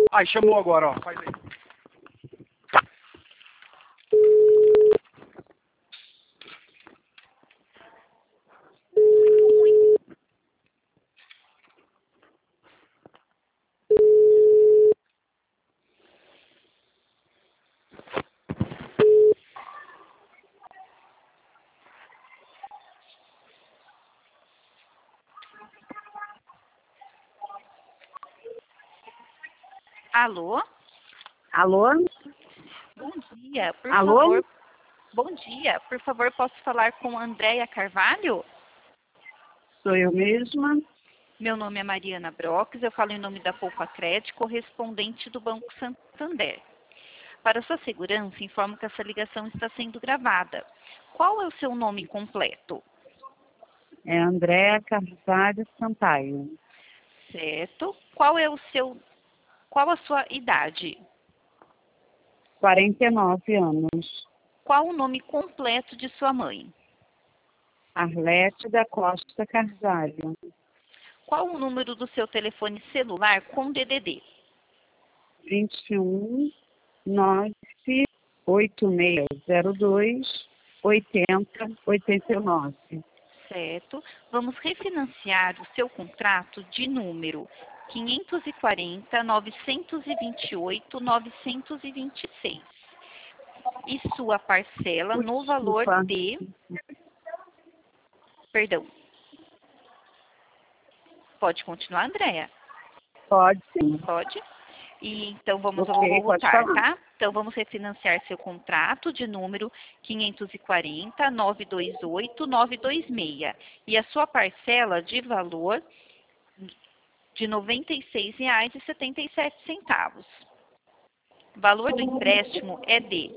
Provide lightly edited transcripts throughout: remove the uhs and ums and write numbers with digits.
Ai, chamou agora, ó. Faz aí. Alô? Alô? Bom dia, por Alô? favor. Bom dia, por favor, posso falar com Andréia Carvalho? Sou eu mesma. Meu nome é Mariana Broques, eu falo em nome da Poupa Crédito, correspondente do Banco Santander. Para sua segurança, informo que essa ligação está sendo gravada. Qual é o seu nome completo? É Andréa Carvalho Sampaio. Certo. Qual a sua idade? 49 anos. Qual o nome completo de sua mãe? Arlete da Costa Carvalho. Qual o número do seu telefone celular com DDD? 21 98602 8089. Certo. Vamos refinanciar o seu contrato de número 540-928-926. E sua parcela no valor Desculpa. de... Perdão. Pode continuar, Andréia? Pode sim. Pode? E então eu vou Ok, pode voltar, falar. tá? Então vamos refinanciar seu contrato de número 540-928-926. E a sua parcela de valor de R$ 96,77. O valor do empréstimo é de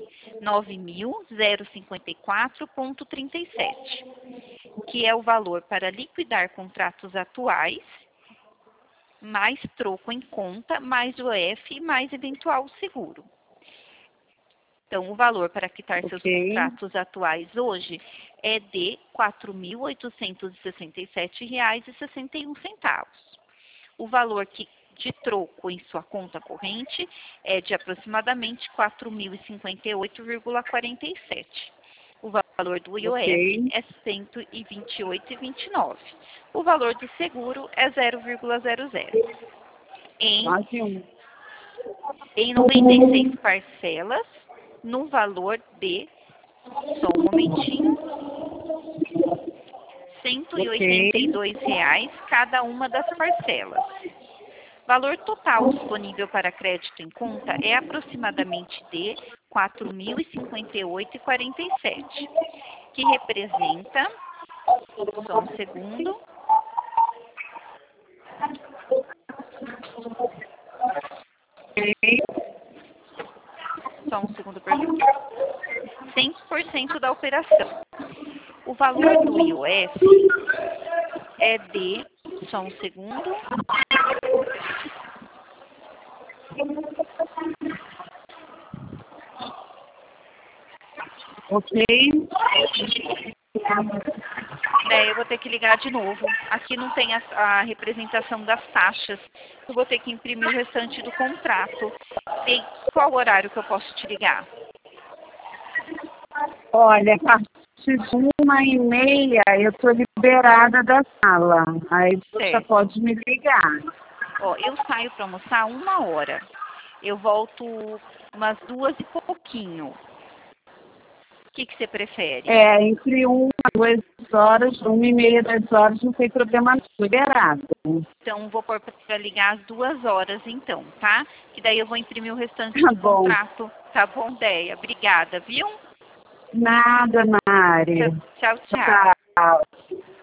9.054,37, que é o valor para liquidar contratos atuais, mais troco em conta, mais o F, mais eventual seguro. Então, o valor para quitar seus contratos atuais hoje é de R$ 4.867,61. O valor de troco em sua conta corrente é de aproximadamente R$ 4.058,47. O valor do IOF é R$ 128,29. O valor do seguro é 0,00. Em 96 parcelas, no valor de, só um momentinho, R$ 182,00 cada uma das parcelas. Valor total disponível para crédito em conta é aproximadamente de R$ 4.058,47, que representa, só um segundo, perdão, 100% da operação. O valor do IOF é de, só um segundo, eu vou ter que ligar de novo. Aqui não tem a representação das taxas. Eu vou ter que imprimir o restante do contrato. E qual horário que eu posso te ligar? Olha, a partir de 1h30 eu estou liberada da sala. Aí você já pode me ligar. Ó, eu saio para almoçar 1h. Eu volto umas 2 e pouquinho. O que você prefere? Entre 1 e 2 horas, 1h30, 2 horas, não tem problema, liberado. Então, vou pôr para ligar às 2 horas, então, tá? Que daí eu vou imprimir o restante do contrato. Tá bom, Déia? Obrigada, viu? Nada, Mari. Tchau, tchau. Tchau.